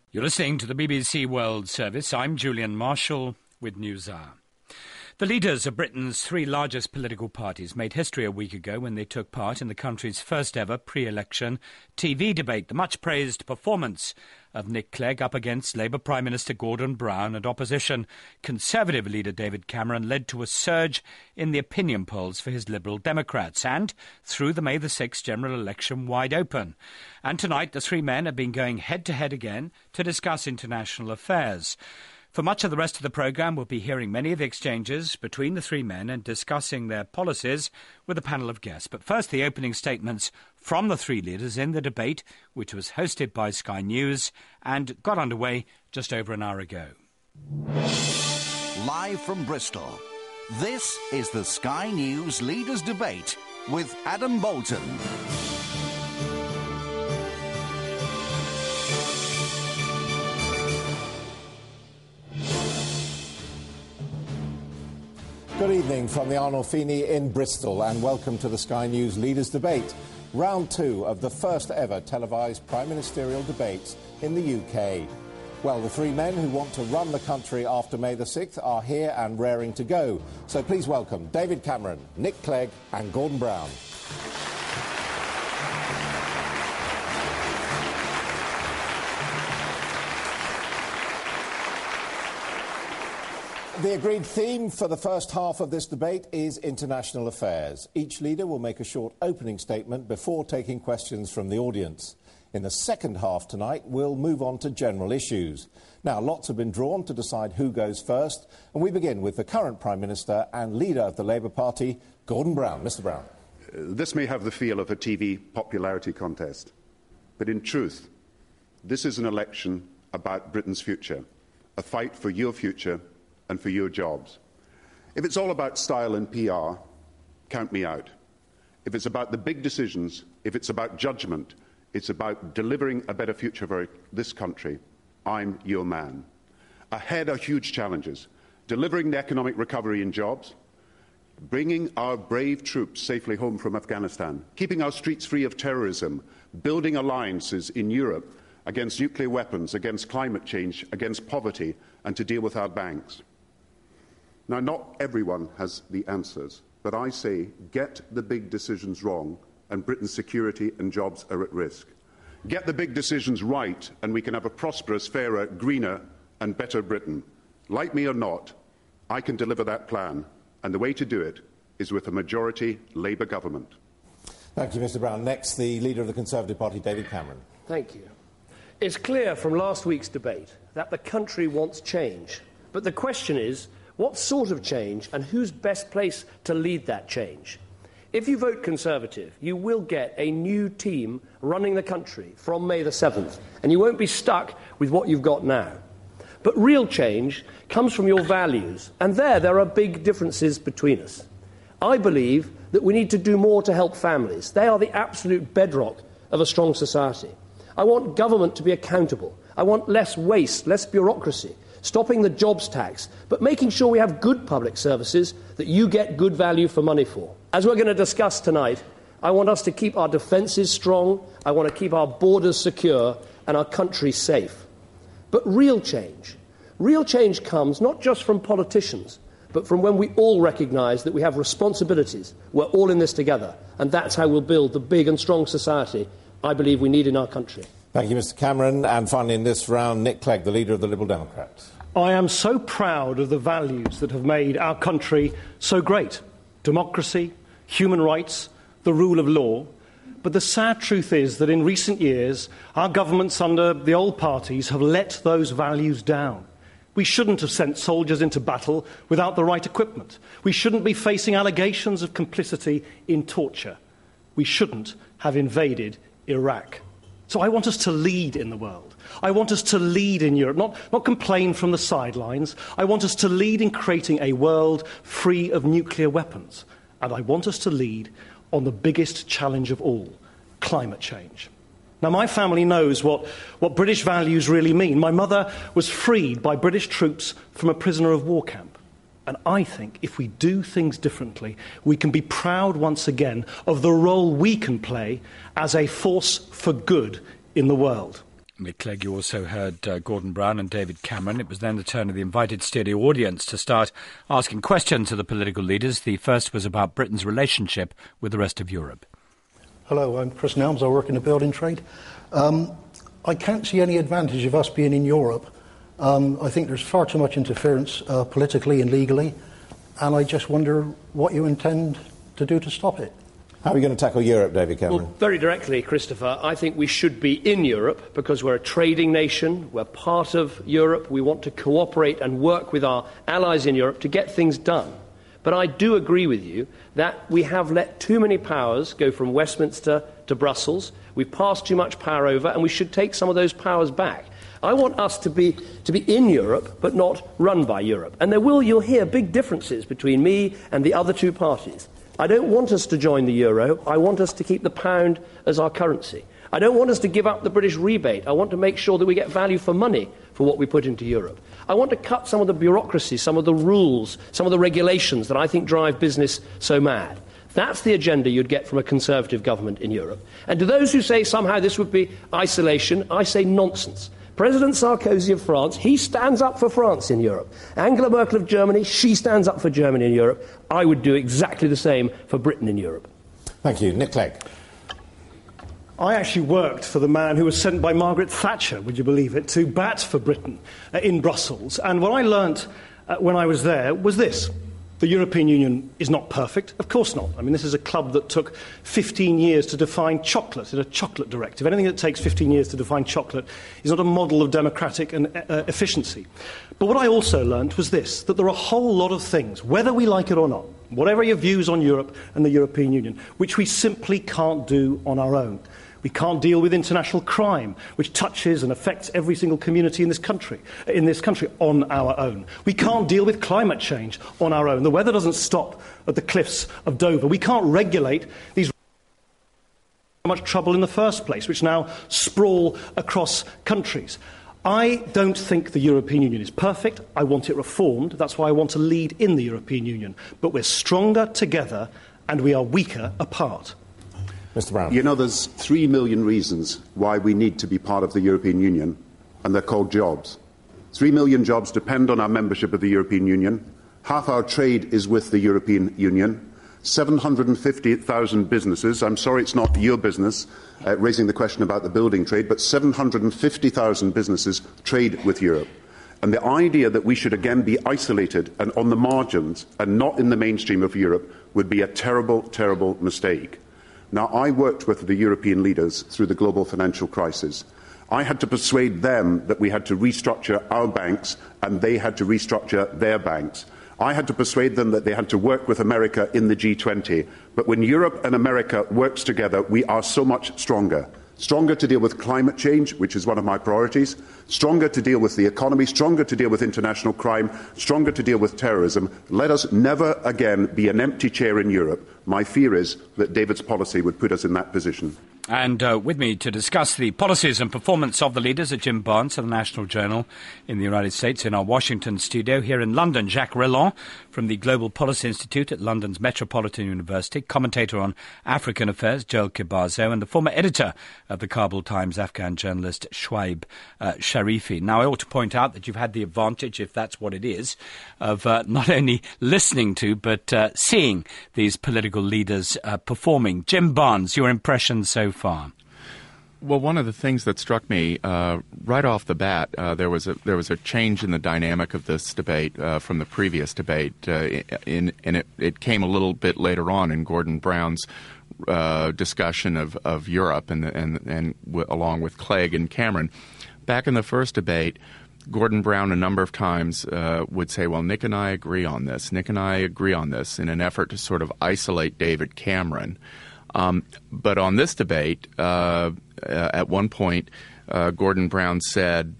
You're listening to the BBC World Service. I'm Julian Marshall with NewsHour. The leaders of Britain's three largest political parties made history a week ago when they took part in the country's first ever pre-election TV debate. The much-praised performance of Nick Clegg up against Labour Prime Minister Gordon Brown and opposition Conservative leader David Cameron led to a surge in the opinion polls for his Liberal Democrats and threw the May the 6th general election wide open. And tonight the three men have been going head-to-head again to discuss international affairs. For much of the rest of the programme, we'll be hearing many of the exchanges between the three men and discussing their policies with a panel of guests. But first, the opening statements from the three leaders in the debate, which was hosted by Sky News and got underway just over an hour ago. Live from Bristol, this is the Sky News Leaders' Debate with Adam Bolton. Good evening from the Arnold Feeney in Bristol and welcome to the Sky News Leaders' Debate, round two of the first ever televised prime ministerial debates in the UK. Well, the three men who want to run the country after May the 6th are here and raring to go. So please welcome David Cameron, Nick Clegg and Gordon Brown. The agreed theme for the first half of this debate is international affairs. Each leader will make a short opening statement before taking questions from the audience. In the second half tonight, we'll move on to general issues. Now, lots have been drawn to decide who goes first, and we begin with the current Prime Minister and leader of the Labour Party, Gordon Brown. Mr. Brown. This may have the feel of a TV popularity contest, but in truth, this is an election about Britain's future, a fight for your future and for your jobs. If it's all about style and PR, count me out. If it's about the big decisions, if it's about judgment, it's about delivering a better future for this country, I'm your man. Ahead are huge challenges: delivering the economic recovery and jobs, bringing our brave troops safely home from Afghanistan, keeping our streets free of terrorism, building alliances in Europe against nuclear weapons, against climate change, against poverty, and to deal with our banks. Now, not everyone has the answers, but I say get the big decisions wrong and Britain's security and jobs are at risk. Get the big decisions right and we can have a prosperous, fairer, greener and better Britain. Like me or not, I can deliver that plan, and the way to do it is with a majority Labour government. Thank you, Mr. Brown. Next, the leader of the Conservative Party, David Cameron. Thank you. It's clear from last week's debate that the country wants change. But the question is, what sort of change and who's best placed to lead that change? If you vote Conservative, you will get a new team running the country from May the 7th, and you won't be stuck with what you've got now. But real change comes from your values, and there are big differences between us. I believe that we need to do more to help families. They are the absolute bedrock of a strong society. I want government to be accountable. I want less waste, less bureaucracy, stopping the jobs tax, but making sure we have good public services that you get good value for money for. As we're going to discuss tonight, I want us to keep our defences strong, I want to keep our borders secure and our country safe. But real change comes not just from politicians, but from when we all recognise that we have responsibilities. We're all in this together, and that's how we'll build the big and strong society I believe we need in our country. Thank you, Mr. Cameron. And finally in this round, Nick Clegg, the leader of the Liberal Democrats. I am so proud of the values that have made our country so great. Democracy, human rights, the rule of law. But the sad truth is that in recent years, our governments under the old parties have let those values down. We shouldn't have sent soldiers into battle without the right equipment. We shouldn't be facing allegations of complicity in torture. We shouldn't have invaded Iraq. So I want us to lead in the world. I want us to lead in Europe, not complain from the sidelines. I want us to lead in creating a world free of nuclear weapons. And I want us to lead on the biggest challenge of all, climate change. Now, my family knows what British values really mean. My mother was freed by British troops from a prisoner of war camp. And I think if we do things differently, we can be proud once again of the role we can play as a force for good in the world. Mick Clegg, you also heard Gordon Brown and David Cameron. It was then the turn of the invited studio audience to start asking questions of the political leaders. The first was about Britain's relationship with the rest of Europe. Hello, I'm Chris Nelms. I work in the building trade. I can't see any advantage of us being in Europe. I think there's far too much interference politically and legally, and I just wonder what you intend to do to stop it. How are we going to tackle Europe, David Cameron? Well, very directly, Christopher, I think we should be in Europe because we're a trading nation, we're part of Europe, we want to cooperate and work with our allies in Europe to get things done. But I do agree with you that we have let too many powers go from Westminster to Brussels. We've passed too much power over, and we should take some of those powers back. I want us to be in Europe, but not run by Europe. And you'll hear big differences between me and the other two parties. I don't want us to join the euro. I want us to keep the pound as our currency. I don't want us to give up the British rebate. I want to make sure that we get value for money for what we put into Europe. I want to cut some of the bureaucracy, some of the rules, some of the regulations that I think drive business so mad. That's the agenda you'd get from a Conservative government in Europe. And to those who say somehow this would be isolation, I say nonsense. President Sarkozy of France, he stands up for France in Europe. Angela Merkel of Germany, she stands up for Germany in Europe. I would do exactly the same for Britain in Europe. Thank you. Nick Clegg. I actually worked for the man who was sent by Margaret Thatcher, would you believe it, to bat for Britain in Brussels. And what I learnt when I was there was this. The European Union is not perfect. Of course not. I mean, this is a club that took 15 years to define chocolate in a chocolate directive. Anything that takes 15 years to define chocolate is not a model of democratic and efficiency. But what I also learnt was this, that there are a whole lot of things, whether we like it or not, whatever your views on Europe and the European Union, which we simply can't do on our own. We can't deal with international crime, which touches and affects every single community in this country on our own. We can't deal with climate change on our own. The weather doesn't stop at the cliffs of Dover. We can't regulate these so much trouble in the first place, which now sprawl across countries. I don't think the European Union is perfect. I want it reformed. That's why I want to lead in the European Union. But we're stronger together and we are weaker apart. Mr. Brown. You know, there's 3 million reasons why we need to be part of the European Union, and they're called jobs. 3 million jobs depend on our membership of the European Union. Half our trade is with the European Union. 750,000 businesses, I'm sorry it's not your business, raising the question about the building trade, but 750,000 businesses trade with Europe. And the idea that we should again be isolated and on the margins and not in the mainstream of Europe would be a terrible, terrible mistake. Now, I worked with the European leaders through the global financial crisis. I had to persuade them that we had to restructure our banks and they had to restructure their banks. I had to persuade them that they had to work with America in the G20. But when Europe and America works together, we are so much stronger. Stronger to deal with climate change, which is one of my priorities, stronger to deal with the economy, stronger to deal with international crime, stronger to deal with terrorism. Let us never again be an empty chair in Europe. My fear is that David's policy would put us in that position. And with me to discuss the policies and performance of the leaders are Jim Barnes of the National Journal in the United States, in our Washington studio. Here in London, Jacques Rellon from the Global Policy Institute at London's Metropolitan University, commentator on African affairs, Joel Kibazo, and the former editor of the Kabul Times, Afghan journalist Shoaib Sharifi. Now, I ought to point out that you've had the advantage, if that's what it is, of not only listening to, but seeing these political leaders performing. Jim Barnes, your impressions so far? Well, one of the things that struck me right off the bat, there was a change in the dynamic of this debate from the previous debate, and it came a little bit later on in Gordon Brown's discussion of Europe and along with Clegg and Cameron. Back in the first debate, Gordon Brown a number of times would say, well, Nick and I agree on this. Nick and I agree on this, in an effort to sort of isolate David Cameron. But on this debate, at one point, Gordon Brown said,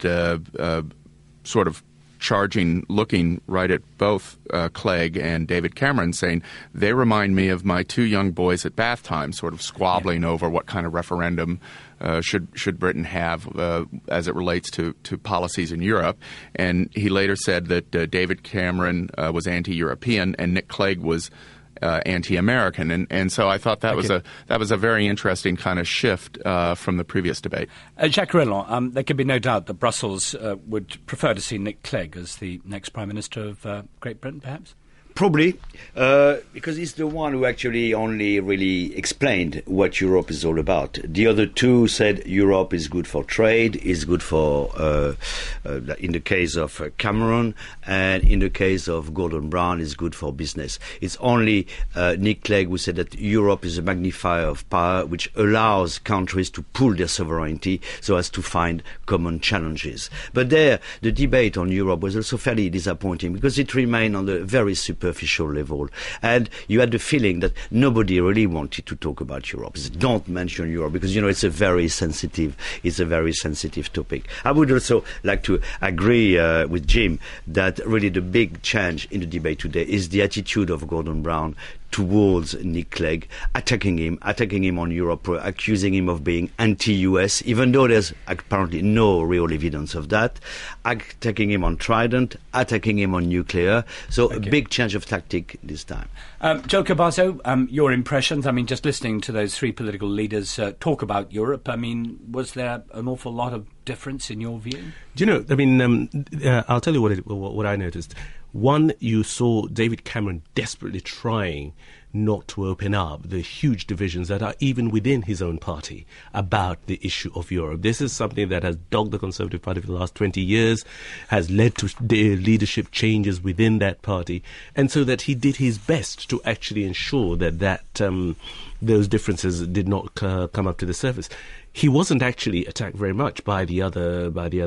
sort of looking right at both Clegg and David Cameron, saying, they remind me of my 2 young boys at bath time, sort of squabbling over what kind of referendum should Britain have as it relates to policies in Europe. And he later said that David Cameron was anti-European and Nick Clegg was anti-American, and so I thought that was a very interesting kind of shift from the previous debate. Jacques Rellon, there can be no doubt that Brussels would prefer to see Nick Clegg as the next Prime Minister of Great Britain, perhaps? Probably, because he's the one who actually only really explained what Europe is all about. The other two said Europe is good for trade, is good for, in the case of Cameron, and in the case of Gordon Brown, is good for business. It's only Nick Clegg who said that Europe is a magnifier of power, which allows countries to pool their sovereignty so as to find common challenges. But there, the debate on Europe was also fairly disappointing because it remained on the very superficial level, and you had the feeling that nobody really wanted to talk about Europe. Don't mention Europe because it's a very sensitive topic. I would also like to agree with Jim that really the big change in the debate today is the attitude of Gordon Brown towards Nick Clegg, attacking him on Europe, accusing him of being anti-US, even though there's apparently no real evidence of that, attacking him on Trident, attacking him on nuclear. So a big change of tactic this time. Joe Cabasso, your impressions? I mean, just listening to those three political leaders talk about Europe, I mean, was there an awful lot of difference in your view? Do you know, I mean, I'll tell you what I noticed. One, you saw David Cameron desperately trying not to open up the huge divisions that are even within his own party about the issue of Europe. This is something that has dogged the Conservative Party for the last 20 years, has led to leadership changes within that party, and so that he did his best to actually ensure that those differences did not come up to the surface. He wasn't actually attacked very much by the other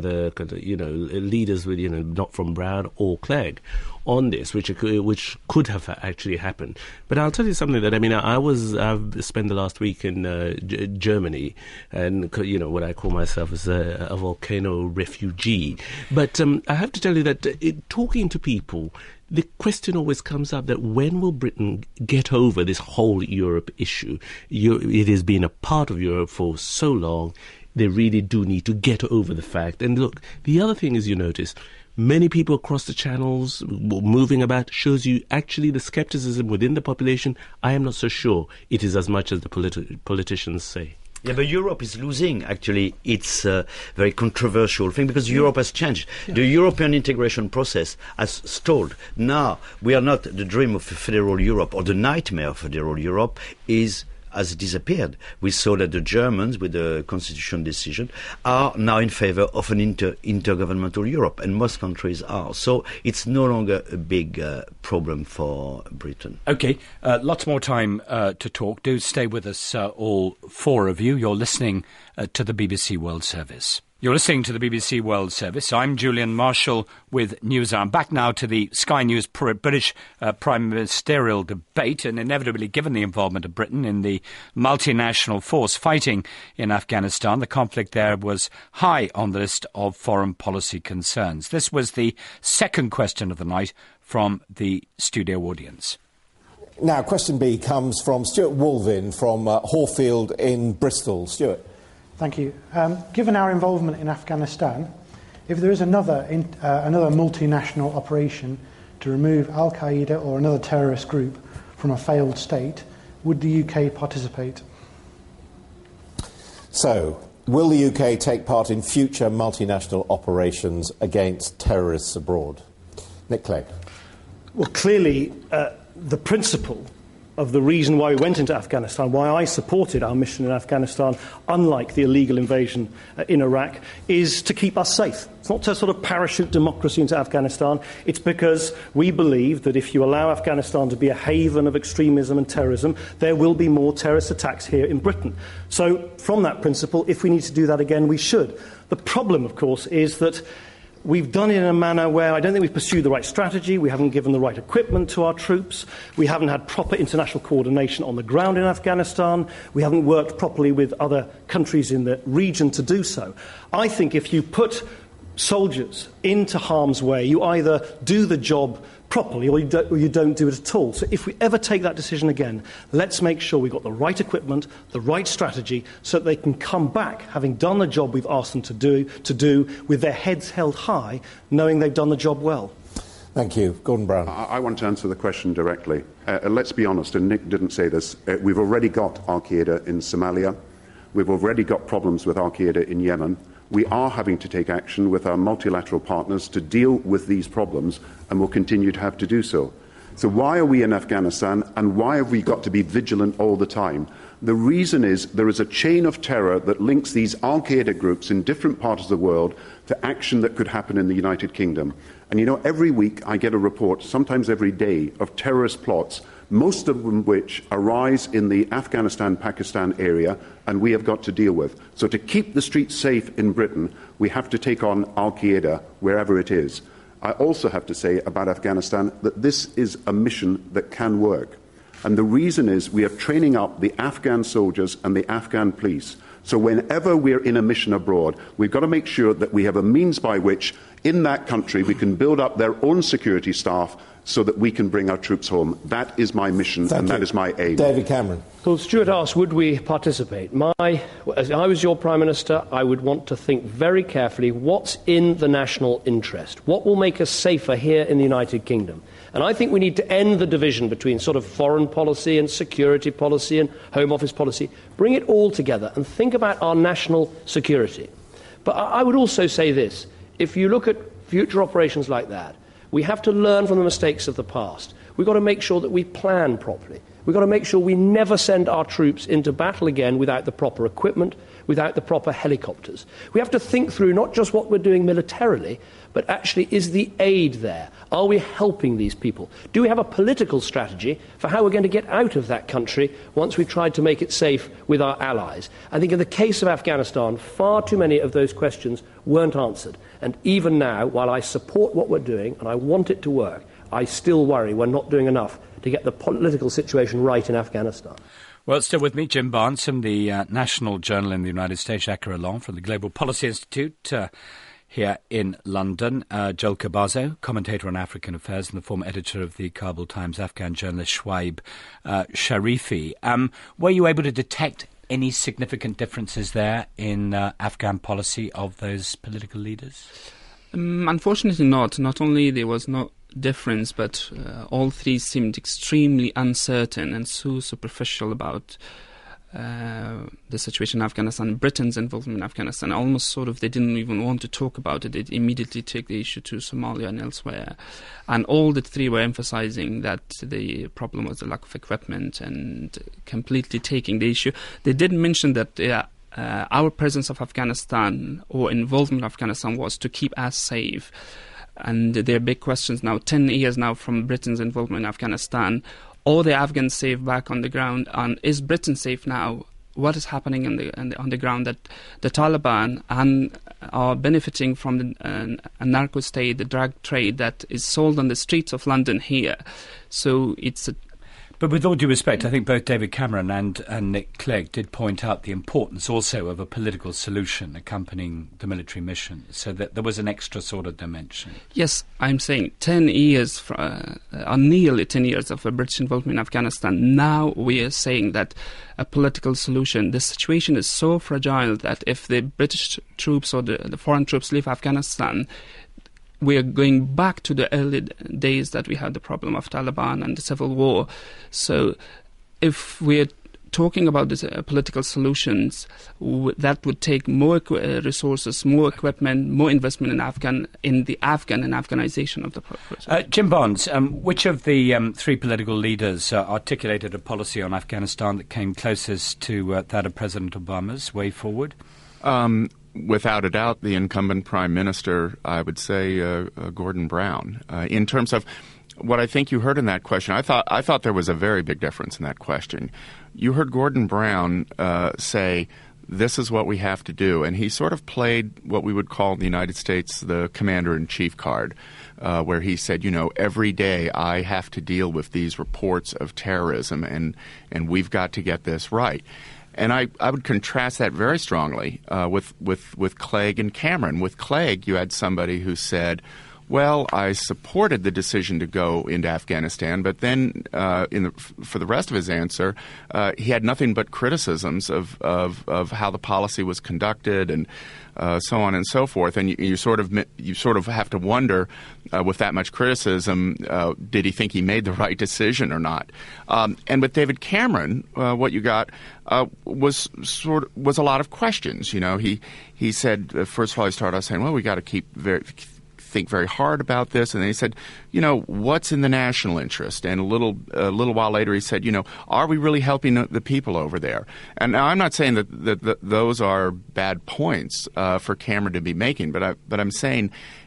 leaders with not from Brown or Clegg on this, which could have actually happened. But I'll tell you something that I've spent the last week in Germany, and what I call myself as a volcano refugee. But I have to tell you that talking to people, the question always comes up that when will Britain get over this whole Europe issue? It has been a part of Europe for so long. They really do need to get over the fact. And look, the other thing is, you notice, many people across the channels moving about shows you actually the skepticism within the population. I am not so sure it is as much as the politicians say. Yeah, but Europe is losing, actually, its very controversial thing because Europe has changed. Yeah. The European integration process has stalled. Now, we are not the dream of federal Europe, or the nightmare of federal Europe has disappeared. We saw that the Germans, with the constitutional decision, are now in favour of an intergovernmental Europe, and most countries are. So it's no longer a big problem for Britain. OK, lots more time to talk. Do stay with us, all four of you. You're listening to the BBC World Service. You're listening to the BBC World Service. I'm Julian Marshall with NewsHour. I'm back now to the Sky News British Prime Ministerial debate, and inevitably, given the involvement of Britain in the multinational force fighting in Afghanistan, the conflict there was high on the list of foreign policy concerns. This was the second question of the night from the studio audience. Now, question B comes from Stuart Walvin from Horfield in Bristol. Stuart. Thank you. Given our involvement in Afghanistan, if there is another multinational operation to remove Al-Qaeda or another terrorist group from a failed state, would the UK participate? So, will the UK take part in future multinational operations against terrorists abroad? Nick Clegg. Well, clearly, the principle of the reason why we went into Afghanistan, why I supported our mission in Afghanistan, unlike the illegal invasion in Iraq, is to keep us safe. It's not to sort of parachute democracy into Afghanistan. It's because we believe that if you allow Afghanistan to be a haven of extremism and terrorism, there will be more terrorist attacks here in Britain. So, from that principle, if we need to do that again, we should. The problem, of course, is that we've done it in a manner where I don't think we've pursued the right strategy, we haven't given the right equipment to our troops, we haven't had proper international coordination on the ground in Afghanistan, we haven't worked properly with other countries in the region to do so. I think if you put soldiers into harm's way, you either do the job properly or you don't do it at all. So if we ever take that decision again, let's make sure we've got the right equipment, the right strategy, so that they can come back, having done the job we've asked them to do with their heads held high, knowing they've done the job well. Thank you. Gordon Brown. I want to answer the question directly. Let's be honest, and Nick didn't say this, we've already got Al-Qaeda in Somalia. We've already got problems with Al-Qaeda in Yemen. We are having to take action with our multilateral partners to deal with these problems, and will continue to have to do so. So why are we in Afghanistan, and why have we got to be vigilant all the time? The reason is there is a chain of terror that links these Al-Qaeda groups in different parts of the world to action that could happen in the United Kingdom. And you know, every week I get a report, sometimes every day, of terrorist plots, most of them which arise in the Afghanistan-Pakistan area, and we have got to deal with. So to keep the streets safe in Britain, we have to take on Al-Qaeda wherever it is. I also have to say about Afghanistan that this is a mission that can work. And the reason is we are training up the Afghan soldiers and the Afghan police. So whenever we're in a mission abroad, we've got to make sure that we have a means by which in that country we can build up their own security staff so that we can bring our troops home. That is my mission and that is my aim. David Cameron. Well, Stuart asked, would we participate? As I was your Prime Minister, I would want to think very carefully what's in the national interest. What will make us safer here in the United Kingdom? And I think we need to end the division between sort of foreign policy and security policy and Home Office policy. Bring it all together and think about our national security. But I would also say this. If you look at future operations like that, we have to learn from the mistakes of the past. We've got to make sure that we plan properly. We've got to make sure we never send our troops into battle again without the proper equipment, without the proper helicopters. We have to think through not just what we're doing militarily, but actually, is the aid there? Are we helping these people? Do we have a political strategy for how we're going to get out of that country once we've tried to make it safe with our allies? I think in the case of Afghanistan, far too many of those questions weren't answered. And even now, while I support what we're doing and I want it to work, I still worry we're not doing enough to get the political situation right in Afghanistan. Well, still with me, Jim Barnes from the national journal in the United States, Jacques Roland from the Global Policy Institute here in London, Joel Cabazo, commentator on African affairs and the former editor of the Kabul Times, Afghan journalist Shoaib Sharifi. Were you able to detect any significant differences there in Afghan policy of those political leaders? Unfortunately not. Not only there was no difference, but all three seemed extremely uncertain and so superficial about the situation in Afghanistan, Britain's involvement in Afghanistan. Almost sort of they didn't even want to talk about it. They immediately take the issue to Somalia and elsewhere. And all the three were emphasizing that the problem was the lack of equipment and completely taking the issue. They did mention that our presence of Afghanistan or involvement in Afghanistan was to keep us safe. And there are big questions now, 10 years now from Britain's involvement in Afghanistan. Are the Afghans safe back on the ground? And is Britain safe now? What is happening on the ground? That the Taliban are benefiting from a narco state, the drug trade that is sold on the streets of London here. So it's But with all due respect, I think both David Cameron and Nick Clegg did point out the importance also of a political solution accompanying the military mission, so that there was an extra sort of dimension. Yes, I'm saying 10 years, nearly 10 years of a British involvement in Afghanistan. Now we are saying that a political solution, the situation is so fragile that if the British troops or the foreign troops leave Afghanistan, we are going back to the early days that we had the problem of Taliban and the civil war. So if we're talking about this, political solutions, that would take more resources, more equipment, more investment in the Afghanization of the process. Jim Barnes, which of the three political leaders articulated a policy on Afghanistan that came closest to that of President Obama's way forward? Without a doubt, the incumbent Prime Minister, I would say Gordon Brown. In terms of what I think you heard in that question, I thought there was a very big difference in that question. You heard Gordon Brown say, this is what we have to do. And he sort of played what we would call in the United States the commander-in-chief card, where he said, every day I have to deal with these reports of terrorism, and we've got to get this right. And I would contrast that very strongly with Clegg and Cameron. With Clegg, you had somebody who said, well, I supported the decision to go into Afghanistan, but then for the rest of his answer, he had nothing but criticisms of how the policy was conducted and so on and so forth. And you sort of have to wonder, with that much criticism, did he think he made the right decision or not? And with David Cameron, what you got was a lot of questions. You know, he said, first of all, he started out saying, well, we got to think very hard about this, and then he said, you know, what's in the national interest? And a little while later, he said, you know, are we really helping the people over there? And now I'm not saying that those are bad points for Cameron to be making, but I'm saying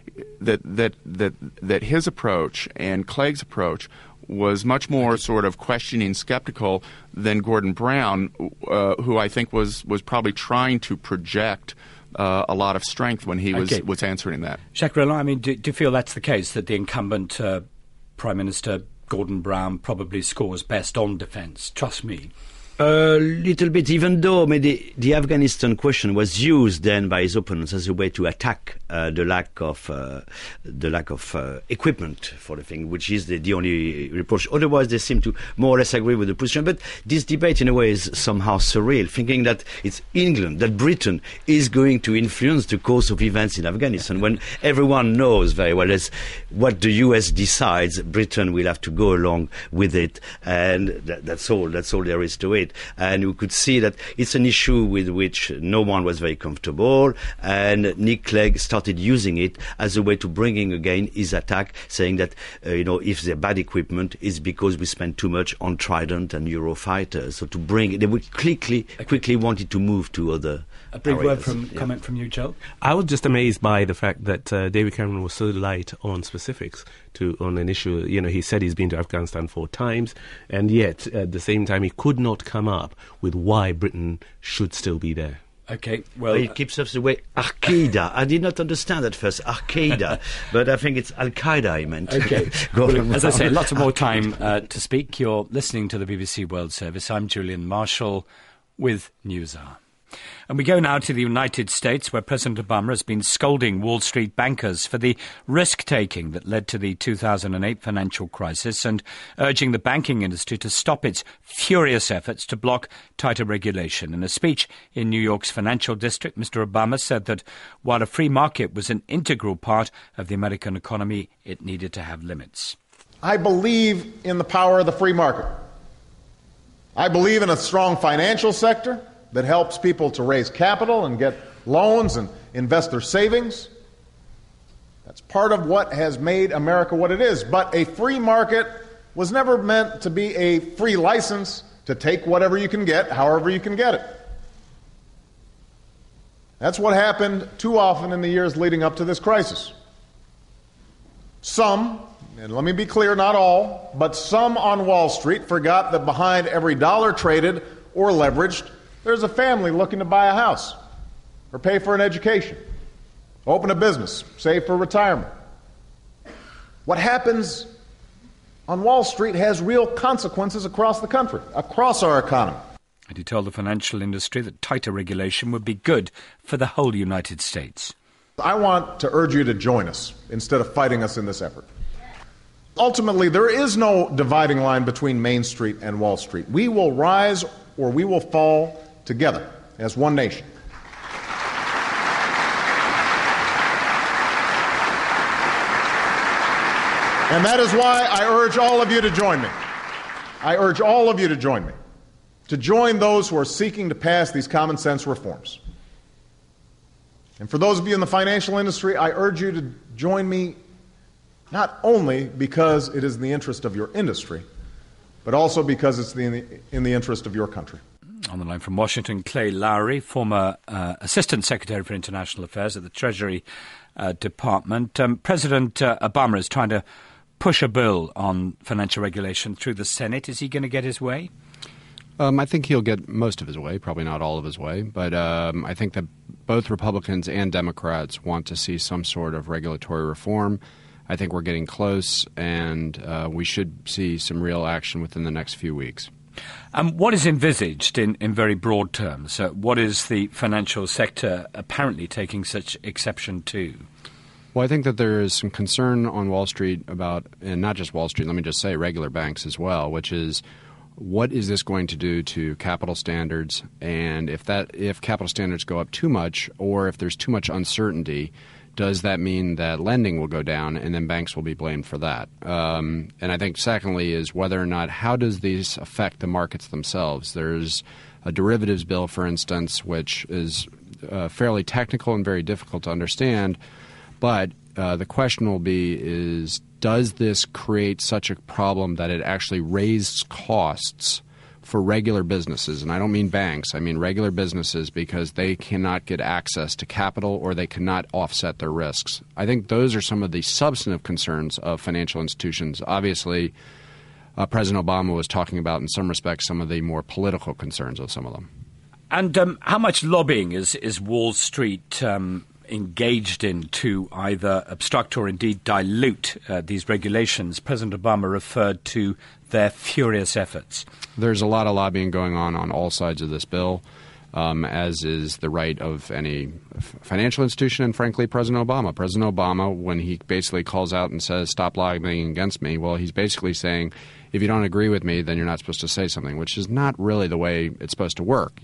that his approach and Clegg's approach was much more sort of questioning, skeptical than Gordon Brown, who I think was probably trying to project a lot of strength when he was answering that. Jacques Roland, I mean, do you feel that's the case, that the incumbent Prime Minister Gordon Brown probably scores best on defence? Trust me. A little bit, even though the Afghanistan question was used then by his opponents as a way to attack the lack of equipment for the thing, which is the only reproach. Otherwise, they seem to more or less agree with the position. But this debate, in a way, is somehow surreal, thinking that it's England, that Britain is going to influence the course of events in Afghanistan, when everyone knows very well as what the US decides, Britain will have to go along with it, and that's all there is to it. And we could see that it's an issue with which no one was very comfortable, and Nick Clegg started using it as a way to bringing again his attack, saying that if they're bad equipment, it's because we spend too much on Trident and Eurofighters. So they would quickly wanted to move to other. A big word comment from you, Joe. I was just amazed by the fact that David Cameron was so light on specifics on an issue. You know, he said he's been to Afghanistan 4 times, and yet at the same time he could not come up with why Britain should still be there. Okay, well... He keeps us away. Al-Qaeda. I did not understand at first, Al-Qaeda, but I think it's Al-Qaeda I meant. Okay. Well, as I say, lots of more time to speak. You're listening to the BBC World Service. I'm Julian Marshall with NewsHour. And we go now to the United States, where President Obama has been scolding Wall Street bankers for the risk-taking that led to the 2008 financial crisis, and urging the banking industry to stop its furious efforts to block tighter regulation. In a speech in New York's financial district, Mr. Obama said that while a free market was an integral part of the American economy, it needed to have limits. I believe in the power of the free market. I believe in a strong financial sector that helps people to raise capital and get loans and invest their savings. That's part of what has made America what it is. But a free market was never meant to be a free license to take whatever you can get, however you can get it. That's what happened too often in the years leading up to this crisis. Some, and let me be clear, not all, but some on Wall Street forgot that behind every dollar traded or leveraged, there's a family looking to buy a house or pay for an education, open a business, save for retirement. What happens on Wall Street has real consequences across the country, across our economy. And he told the financial industry that tighter regulation would be good for the whole United States. I want to urge you to join us instead of fighting us in this effort. Ultimately, there is no dividing line between Main Street and Wall Street. We will rise or we will fall together as one nation. And that is why I urge all of you to join me. I urge all of you to join me, to join those who are seeking to pass these common sense reforms. And for those of you in the financial industry, I urge you to join me not only because it is in the interest of your industry, but also because it's in the interest of your country. On the line from Washington, Clay Lowry, former Assistant Secretary for International Affairs at the Treasury Department. President Obama is trying to push a bill on financial regulation through the Senate. Is he going to get his way? I think he'll get most of his way, probably not all of his way. But I think that both Republicans and Democrats want to see some sort of regulatory reform. I think we're getting close, and we should see some real action within the next few weeks. What is envisaged in very broad terms? What is the financial sector apparently taking such exception to? Well, I think that there is some concern on Wall Street about, and not just Wall Street, let me just say regular banks as well, which is what is this going to do to capital standards? And if capital standards go up too much, or if there's too much uncertainty, does that mean that lending will go down and then banks will be blamed for that? And I think secondly is whether or not, how does these affect the markets themselves? There's a derivatives bill, for instance, which is fairly technical and very difficult to understand. But the question will be is, does this create such a problem that it actually raises costs for regular businesses? And I don't mean banks. I mean regular businesses, because they cannot get access to capital or they cannot offset their risks. I think those are some of the substantive concerns of financial institutions. Obviously, President Obama was talking about, in some respects, some of the more political concerns of some of them. And how much lobbying is Wall Street engaged in to either obstruct or indeed dilute these regulations? President Obama referred to their furious efforts. There's a lot of lobbying going on all sides of this bill, as is the right of any financial institution and, frankly, President Obama. President Obama, when he basically calls out and says, stop lobbying against me, well, he's basically saying, if you don't agree with me, then you're not supposed to say something, which is not really the way it's supposed to work.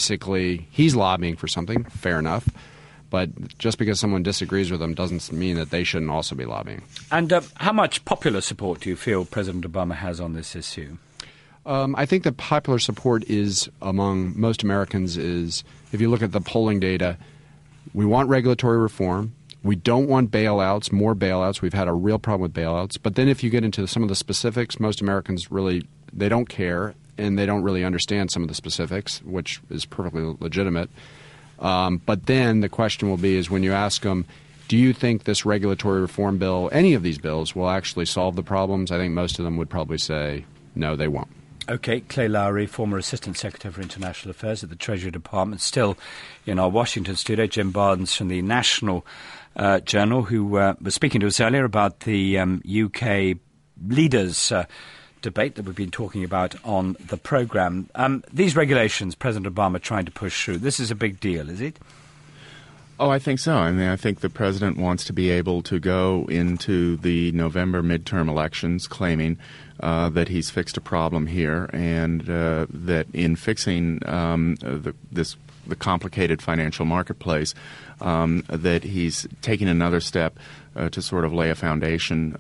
He's lobbying for something, fair enough. But just because someone disagrees with them doesn't mean that they shouldn't also be lobbying. And how much popular support do you feel President Obama has on this issue? I think that popular support is among most Americans is, if you look at the polling data, we want regulatory reform. We don't want bailouts, more bailouts. We've had a real problem with bailouts. But then if you get into some of the specifics, most Americans really, they don't care, and they don't really understand some of the specifics, which is perfectly legitimate. But then the question will be is when you ask them, do you think this regulatory reform bill, any of these bills, will actually solve the problems? I think most of them would probably say, no, they won't. Okay, Clay Lowry, former Assistant Secretary for International Affairs at the Treasury Department, still in our Washington studio. Jim Barnes from the National Journal, who was speaking to us earlier about the UK leaders' debate that we've been talking about on the programme. These regulations President Obama trying to push through, this is a big deal, is it? Oh, I think so. I mean, I think the president wants to be able to go into the November midterm elections claiming that he's fixed a problem here, and that in fixing the complicated financial marketplace, that he's taking another step to sort of lay a foundation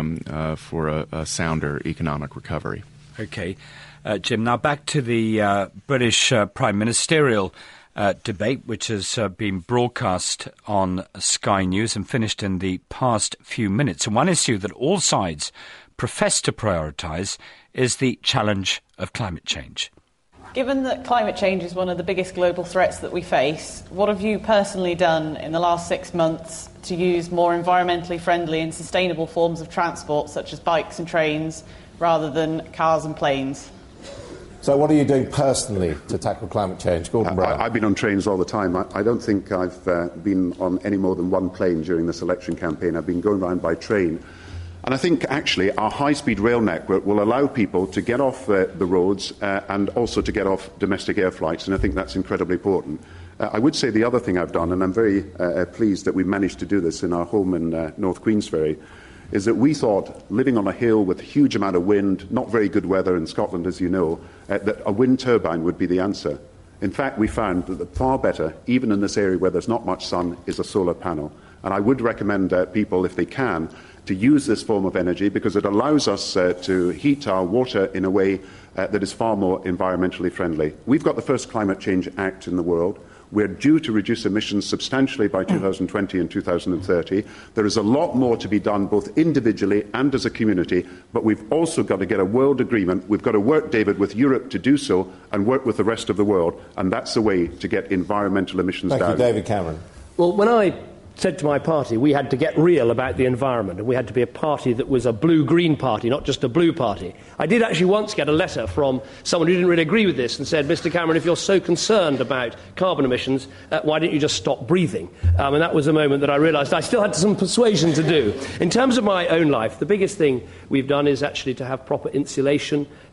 for a sounder economic recovery. Okay. Jim, now back to the British prime ministerial debate, which has been broadcast on Sky News and finished in the past few minutes. And one issue that all sides profess to prioritise is the challenge of climate change. Given that climate change is one of the biggest global threats that we face, what have you personally done in the last 6 months to use more environmentally friendly and sustainable forms of transport, such as bikes and trains, rather than cars and planes? So what are you doing personally to tackle climate change? Gordon Brown. I've been on trains all the time. I don't think I've been on any more than one plane during this election campaign. I've been going around by train. And I think, actually, our high-speed rail network will allow people to get off the roads and also to get off domestic air flights, and I think that's incredibly important. I would say the other thing I've done, and I'm very pleased that we've managed to do this in our home in North Queensferry, is that we thought, living on a hill with a huge amount of wind, not very good weather in Scotland, as you know, that a wind turbine would be the answer. In fact, we found that far better, even in this area where there's not much sun, is a solar panel. And I would recommend people, if they can, to use this form of energy because it allows us to heat our water in a way that is far more environmentally friendly. We've got the first Climate Change Act in the world. We're due to reduce emissions substantially by 2020 and 2030. There is a lot more to be done both individually and as a community, but we've also got to get a world agreement. We've got to work, David, with Europe to do so and work with the rest of the world, and that's the way to get environmental emissions down. Thank you, David Cameron. Well, when I said to my party we had to get real about the environment and we had to be a party that was a blue-green party, not just a blue party. I did actually once get a letter from someone who didn't really agree with this and said, Mr Cameron, if you're so concerned about carbon emissions, why don't you just stop breathing? And that was a moment that I realised I still had some persuasion to do. In terms of my own life, the biggest thing we've done is actually to have proper insulation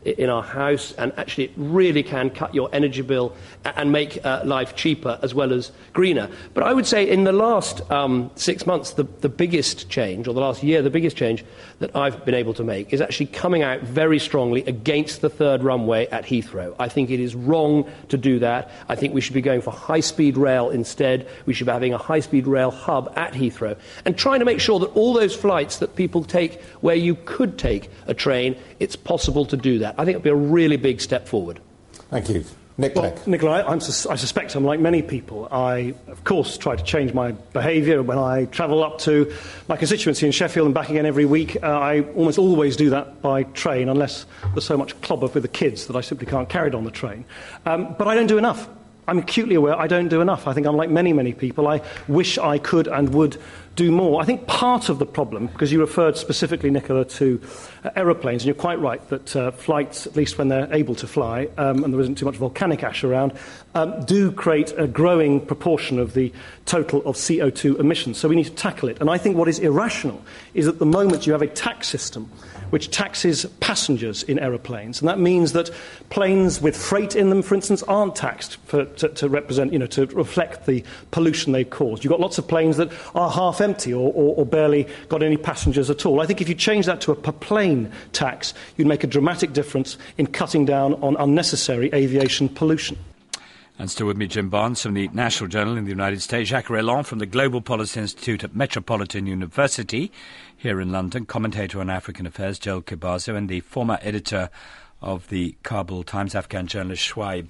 in our house, and actually it really can cut your energy bill and make life cheaper as well as greener. But I would say in the last 6 months, the biggest change, or the last year, the biggest change that I've been able to make is actually coming out very strongly against the third runway at Heathrow. I think it is wrong to do that. I think we should be going for high-speed rail instead. We should be having a high-speed rail hub at Heathrow and trying to make sure that all those flights that people take where you could take a train, it's possible to do that. I think it would be a really big step forward. Thank you. Nick Clegg. Well, Nicola, I suspect I'm like many people. I, of course, try to change my behaviour. When I travel up to my constituency in Sheffield and back again every week, I almost always do that by train, unless there's so much clobber with the kids that I simply can't carry it on the train. But I don't do enough. I'm acutely aware I don't do enough. I think I'm like many, many people. I wish I could and would do more. I think part of the problem, because you referred specifically, Nicola, to aeroplanes, and you're quite right that flights, at least when they're able to fly, and there isn't too much volcanic ash around, do create a growing proportion of the total of CO2 emissions. So we need to tackle it. And I think what is irrational is at the moment you have a tax system which taxes passengers in aeroplanes. And that means that planes with freight in them, for instance, aren't taxed to represent, to reflect the pollution they've caused. You've got lots of planes that are half empty or barely got any passengers at all. I think if you change that to a per plane tax, you'd make a dramatic difference in cutting down on unnecessary aviation pollution. And still with me, Jim Barnes from the National Journal in the United States, Jacques Rellon from the Global Policy Institute at Metropolitan University here in London, commentator on African affairs, Joel Kibazo, and the former editor of the Kabul Times, Afghan journalist Shoaib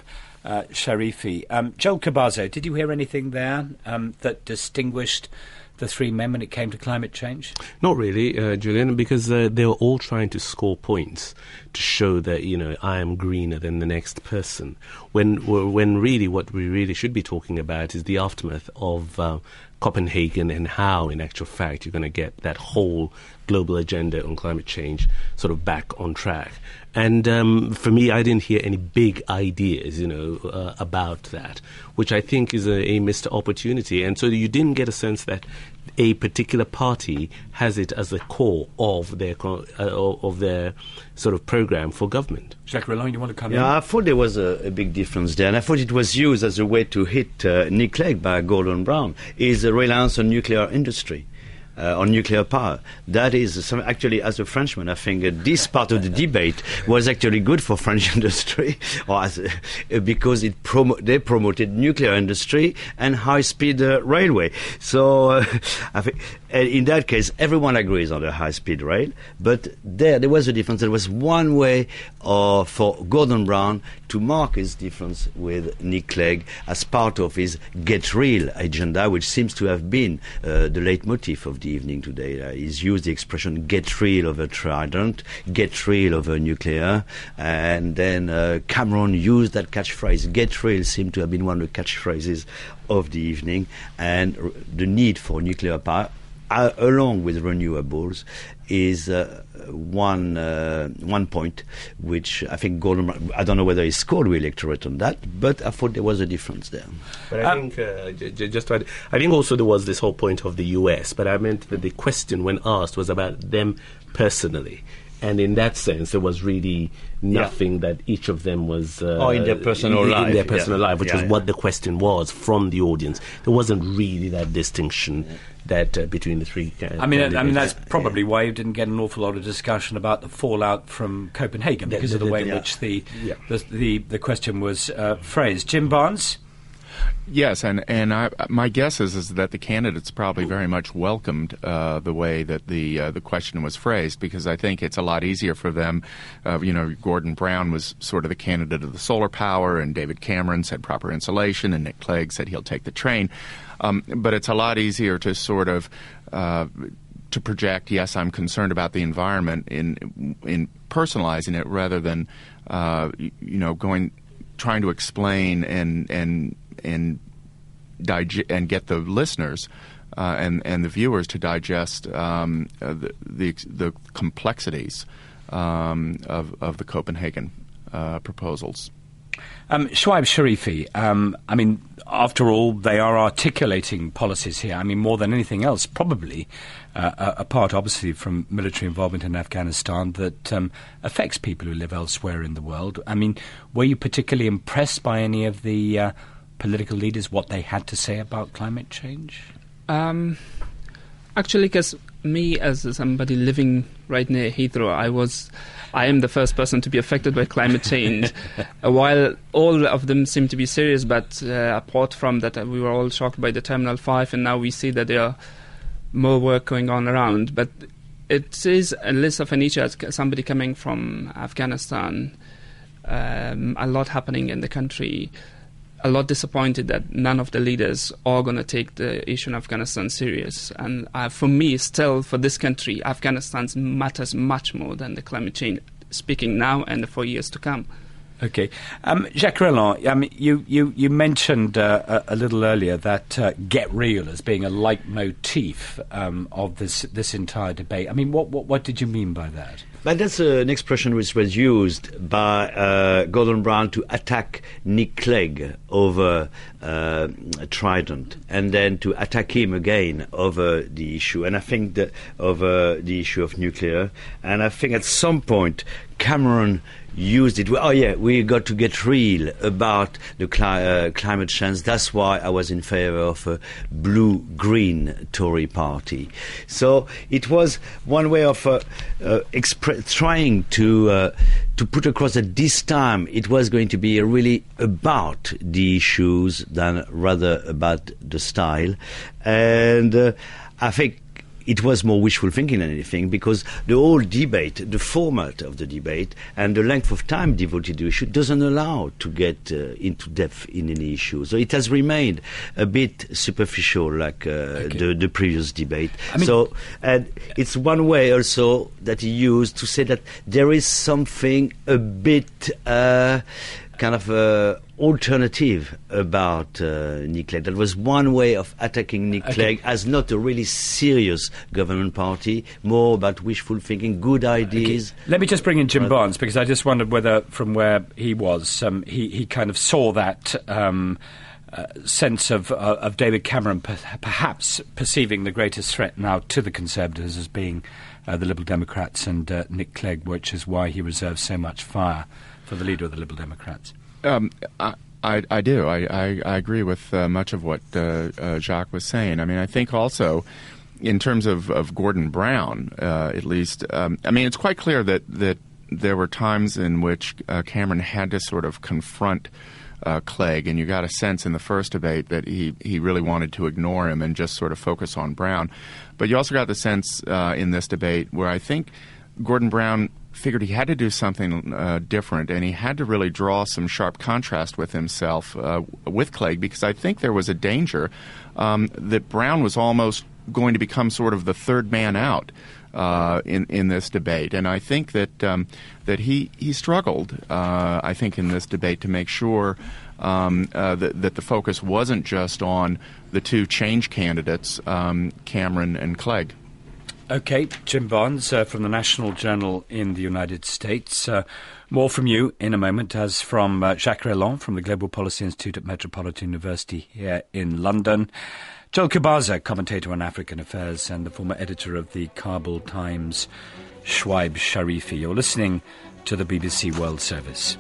Sharifi. Joel Kibazo, did you hear anything there that distinguished the three men when it came to climate change? Not really, Julian, because they were all trying to score points to show that, I am greener than the next person. When really what we really should be talking about is the aftermath of Copenhagen and how, in actual fact, you're going to get that whole global agenda on climate change sort of back on track. And for me, I didn't hear any big ideas, about that, which I think is a missed opportunity. And so you didn't get a sense that a particular party has it as the core of their sort of program for government. Jacques Rellon, you want to come in? Yeah, I thought there was a big difference there, and I thought it was used as a way to hit Nick Clegg by Gordon Brown, is a reliance on nuclear industry. On nuclear power. That is, actually, as a Frenchman, I think this part of the debate was actually good for French industry, because they promoted nuclear industry and high-speed railway. So, I think, in that case, everyone agrees on the high-speed rail, but there was a difference. There was one way for Gordon Brown to mark his difference with Nick Clegg as part of his Get Real agenda, which seems to have been the leitmotif of the evening today. He's used the expression get real over Trident, get real over nuclear, and then Cameron used that catchphrase. Get real seemed to have been one of the catchphrases of the evening, and the need for nuclear power, along with renewables, is one point which I think Gordon, I don't know whether he scored the electorate on that, but I thought there was a difference there. But I think, I think also there was this whole point of the US, but I meant that the question when asked was about them personally. And in that sense, there was really nothing that each of them was... in their personal life. In their personal life, which was what the question was from the audience. There wasn't really that distinction that between the three candidates. I mean, that's probably why you didn't get an awful lot of discussion about the fallout from Copenhagen, because of the way in which the question was phrased. Jim Barnes? Yes, and my guess is that the candidates probably very much welcomed the way that the question was phrased, because I think it's a lot easier for them. Gordon Brown was sort of the candidate of the solar power, and David Cameron said proper insulation, and Nick Clegg said he'll take the train. But it's a lot easier to sort of to project, yes, I'm concerned about the environment in personalizing it, rather than trying to explain and get the listeners and the viewers to digest the complexities of the Copenhagen proposals. Shwaib Sharifi, I mean, after all, they are articulating policies here. I mean, more than anything else, probably, apart, obviously, from military involvement in Afghanistan that affects people who live elsewhere in the world. I mean, were you particularly impressed by any of the political leaders, what they had to say about climate change? Actually, because me, as somebody living right near Heathrow, I am the first person to be affected by climate change. While all of them seem to be serious, but apart from that, we were all shocked by the Terminal 5, and now we see that there are more work going on around. But it is less of a niche as somebody coming from Afghanistan. A lot happening in the country. A lot disappointed that none of the leaders are going to take the issue in Afghanistan serious. And for me, still, for this country, Afghanistan matters much more than the climate change, speaking now and for years to come. Okay. Jacques Roland, you mentioned a little earlier that get real as being a leitmotif of this entire debate. I mean, what did you mean by that? But that's an expression which was used by Gordon Brown to attack Nick Clegg over Trident, and then to attack him again over the issue, and I think over the issue of nuclear. And I think at some point Cameron used it. Oh yeah, we got to get real about the climate change. That's why I was in favour of a blue-green Tory party. So it was one way of trying to put across that this time it was going to be really about the issues than rather about the style. And I think it was more wishful thinking than anything, because the whole debate, the format of the debate, and the length of time devoted to the issue doesn't allow to get into depth in any issue. So it has remained a bit superficial, like the previous debate. And it's one way also that he used to say that there is something a bit kind of alternative about Nick Clegg. That was one way of attacking Nick Clegg as not a really serious government party, more about wishful thinking, good ideas. Let me just bring in Jim Barnes, because I just wondered whether, from where he was, he kind of saw that sense of David Cameron perhaps perceiving the greatest threat now to the Conservatives as being the Liberal Democrats and Nick Clegg, which is why he reserves so much fire for the leader of the Liberal Democrats. I do. I agree with much of what Jacques was saying. I mean, I think also, in terms of Gordon Brown, at least, I mean, it's quite clear that there were times in which Cameron had to sort of confront Clegg, and you got a sense in the first debate that he really wanted to ignore him and just sort of focus on Brown. But you also got the sense in this debate where I think Gordon Brown figured he had to do something different, and he had to really draw some sharp contrast with himself, with Clegg, because I think there was a danger that Brown was almost going to become sort of the third man out in this debate. And I think that that he struggled, I think, in this debate to make sure that the focus wasn't just on the two change candidates, Cameron and Clegg. Okay, Jim Barnes from the National Journal in the United States. More from you in a moment, as from Jacques Roland from the Global Policy Institute at Metropolitan University here in London. Joel Kubaza, commentator on African affairs and the former editor of the Kabul Times, Shwaib Sharifi. You're listening to the BBC World Service.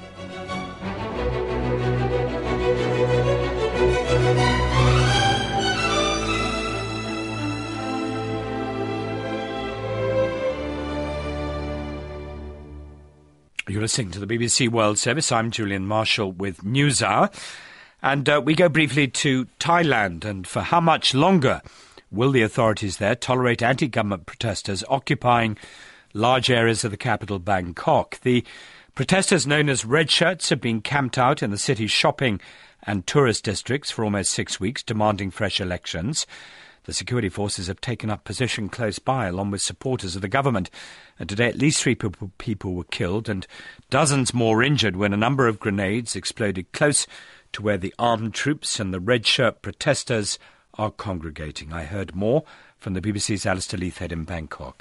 You're listening to the BBC World Service. I'm Julian Marshall with NewsHour. And we go briefly to Thailand. And for how much longer will the authorities there tolerate anti-government protesters occupying large areas of the capital, Bangkok? The protesters, known as Red Shirts, have been camped out in the city's shopping and tourist districts for almost 6 weeks, demanding fresh elections. The security forces have taken up position close by, along with supporters of the government. And today at least 3 people were killed and dozens more injured when a number of grenades exploded close to where the armed troops and the red shirt protesters are congregating. I heard more from the BBC's Alistair Leithhead in Bangkok.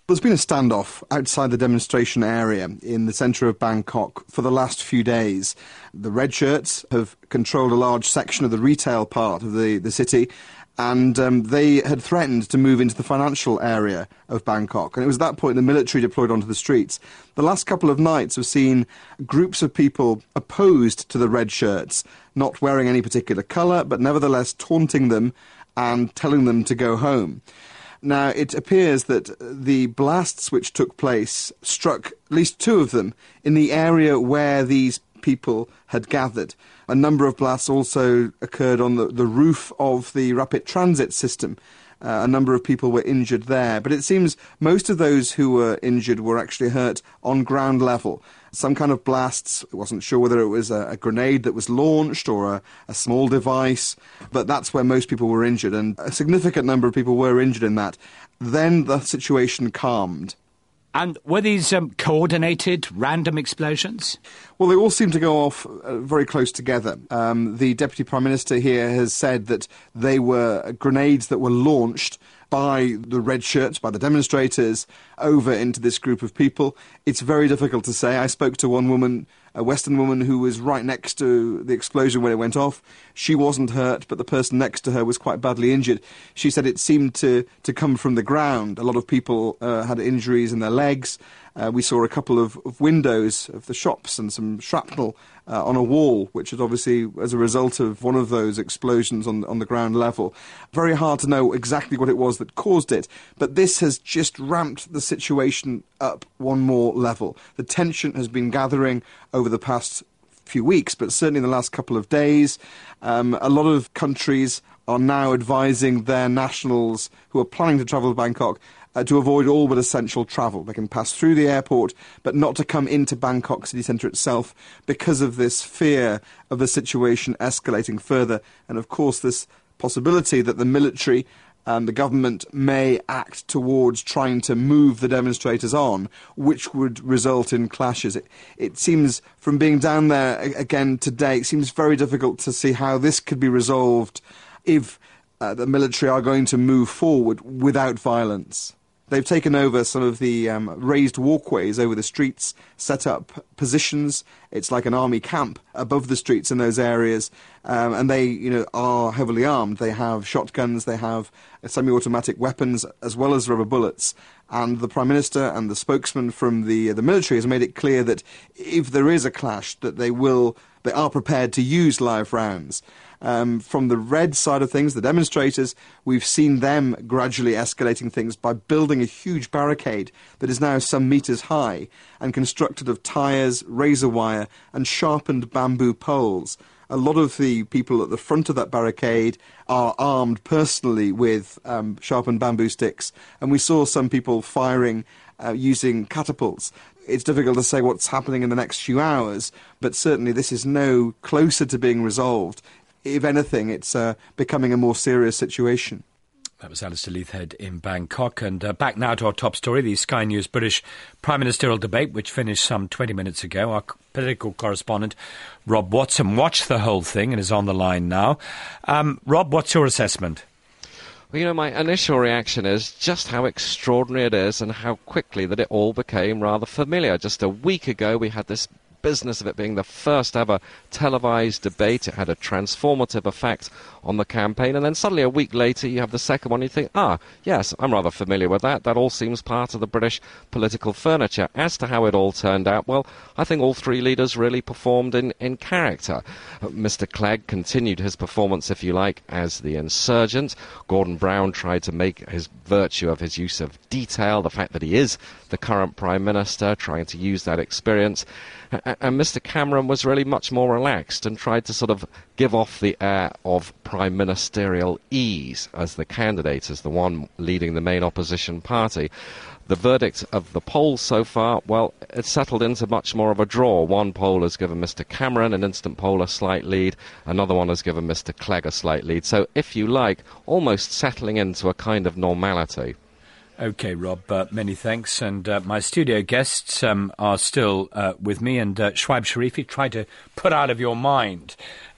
There's been a standoff outside the demonstration area in the centre of Bangkok for the last few days. The red shirts have controlled a large section of the retail part of the city, and they had threatened to move into the financial area of Bangkok. And it was at that point the military deployed onto the streets. The last couple of nights have seen groups of people opposed to the red shirts, not wearing any particular colour, but nevertheless taunting them and telling them to go home. Now, it appears that the blasts which took place struck at least two of them in the area where these people had gathered. A number of blasts also occurred on the roof of the rapid transit system. A number of people were injured there. But it seems most of those who were injured were actually hurt on ground level. Some kind of blasts. I wasn't sure whether it was a grenade that was launched or a small device, but that's where most people were injured, and a significant number of people were injured in that. Then the situation calmed. And were these coordinated, random explosions? Well, they all seem to go off very close together. The Deputy Prime Minister here has said that they were grenades that were launched by the red shirts, by the demonstrators, over into this group of people. It's very difficult to say. I spoke to one woman, a Western woman, who was right next to the explosion when it went off. She wasn't hurt, but the person next to her was quite badly injured. She said it seemed to come from the ground. A lot of people had injuries in their legs. We saw a couple of windows of the shops and some shrapnel on a wall, which is obviously as a result of one of those explosions on the ground level. Very hard to know exactly what it was that caused it, but this has just ramped the situation up one more level. The tension has been gathering over the past few weeks, but certainly in the last couple of days. A lot of countries are now advising their nationals who are planning to travel to Bangkok to avoid all but essential travel. They can pass through the airport, but not to come into Bangkok city centre itself because of this fear of the situation escalating further. And of course this possibility that the military and the government may act towards trying to move the demonstrators on, which would result in clashes. It seems, from being down there again today, it seems very difficult to see how this could be resolved if the military are going to move forward without violence. They've taken over some of the raised walkways over the streets, set up positions. It's like an army camp above the streets in those areas, and they, are heavily armed. They have shotguns, they have semi-automatic weapons, as well as rubber bullets. And the Prime Minister and the spokesman from the military has made it clear that if there is a clash, that they are prepared to use live rounds. From the red side of things, the demonstrators, we've seen them gradually escalating things by building a huge barricade that is now some metres high and constructed of tyres, razor wire and sharpened bamboo poles. A lot of the people at the front of that barricade are armed personally with sharpened bamboo sticks, and we saw some people firing using catapults. It's difficult to say what's happening in the next few hours, but certainly this is no closer to being resolved. If anything, it's becoming a more serious situation. That was Alistair Leithhead in Bangkok. And back now to our top story, the Sky News British Prime Ministerial debate, which finished some 20 minutes ago. Our political correspondent, Rob Watson, watched the whole thing and is on the line now. Rob, what's your assessment? Well, my initial reaction is just how extraordinary it is and how quickly that it all became rather familiar. Just a week ago, we had this business of it being the first ever televised debate. It had a transformative effect on the campaign, and then suddenly a week later you have the second one. You think, yes, I'm rather familiar with that. That all seems part of the British political furniture. As to how it all turned out, well, I think all three leaders really performed in character. Mr. Clegg continued his performance, if you like, as the insurgent. Gordon Brown tried to make his virtue of his use of detail, the fact that he is the current Prime Minister, trying to use that experience. And Mr. Cameron was really much more relaxed and tried to sort of give off the air of prime ministerial ease as the candidate, as the one leading the main opposition party. The verdict of the polls so far, well, it's settled into much more of a draw. One poll has given Mr. Cameron, an instant poll, a slight lead. Another one has given Mr. Clegg a slight lead. So, if you like, almost settling into a kind of normality. OK, Rob, many thanks. And my studio guests are still with me. And Shoaib Sharifi, try to put out of your mind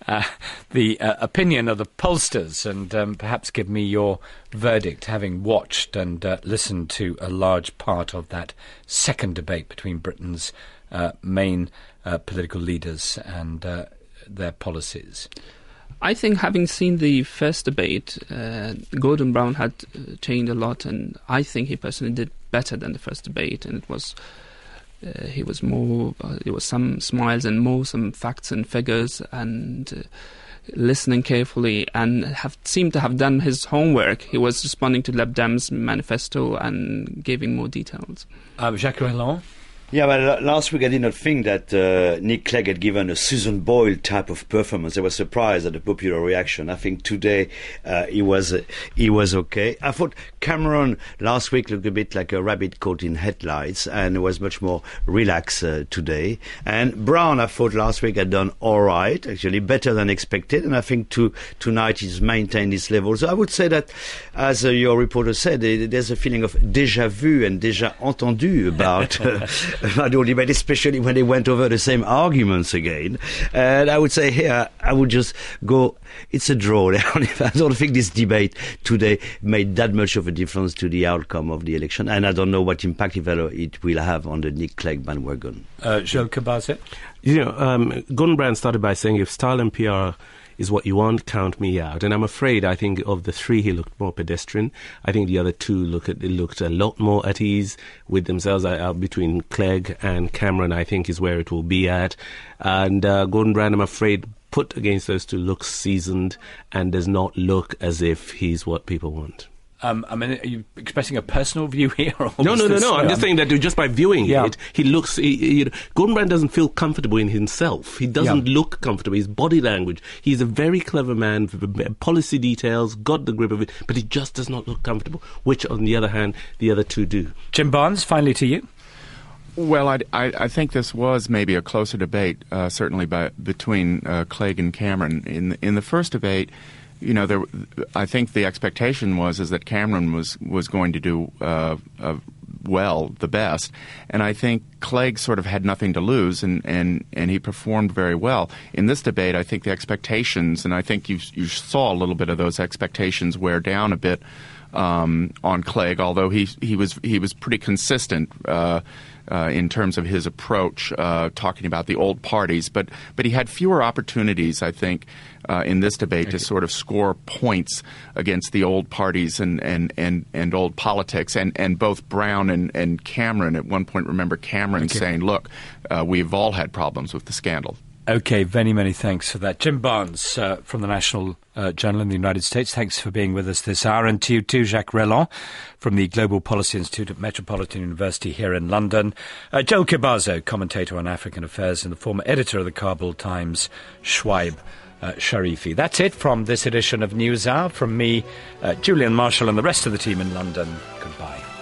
the opinion of the pollsters and perhaps give me your verdict, having watched and listened to a large part of that second debate between Britain's main political leaders and their policies. I think, having seen the first debate, Gordon Brown had changed a lot, and I think he personally did better than the first debate. And it was he was more. There was some smiles and more some facts and figures, and listening carefully, and seemed to have done his homework. He was responding to Lib Dem's manifesto and giving more details. Jacques Rellon. Yeah, well, last week I did not think that Nick Clegg had given a Susan Boyle type of performance. I was surprised at the popular reaction. I think today he was okay. I thought Cameron last week looked a bit like a rabbit caught in headlights and was much more relaxed today. And Brown, I thought last week had done all right, actually better than expected. And I think tonight he's maintained his level. So I would say that, as your reporter said, there's a feeling of déjà vu and déjà entendu about the debate, especially when they went over the same arguments again. And I would say here, I would just go, it's a draw. I don't think this debate today made that much of a difference to the outcome of the election. And I don't know what impact it will have on the Nick Clegg bandwagon. Joel Kabase? Gordon Brown started by saying, if style and PR is what you want, count me out. And I'm afraid, I think of the three, he looked more pedestrian. I think the other two looked a lot more at ease with themselves. Between Clegg and Cameron, I think, is where it will be at. And Gordon Brown, I'm afraid, put against those two, looks seasoned and does not look as if he's what people want. I mean, are you expressing a personal view here? Or No. I'm just saying that just by viewing it, he looks... Gordon Brown doesn't feel comfortable in himself. He doesn't look comfortable. His body language. He's a very clever man, policy details, got the grip of it, but he just does not look comfortable, which, on the other hand, the other two do. Jim Barnes, finally to you. Well, I think this was maybe a closer debate, certainly between Clegg and Cameron. In the first debate, I think the expectation was that Cameron was going to do well, the best, and I think Clegg sort of had nothing to lose, and he performed very well. In this debate, I think the expectations, and I think you saw a little bit of those expectations wear down a bit on Clegg, although he was pretty consistent in terms of his approach, talking about the old parties, but he had fewer opportunities, I think, in this debate to sort of score points against the old parties and old politics. And both Brown and Cameron at one point, remember Cameron saying, look, we've all had problems with the scandal. OK, many, many thanks for that. Jim Barnes from the National Journal in the United States, thanks for being with us this hour. And to you too, Jacques Rellon from the Global Policy Institute at Metropolitan University here in London. Joel Kibazo, commentator on African affairs and the former editor of the Kabul Times, Shoaib Sharifi. That's it from this edition of NewsHour. From me, Julian Marshall and the rest of the team in London, goodbye.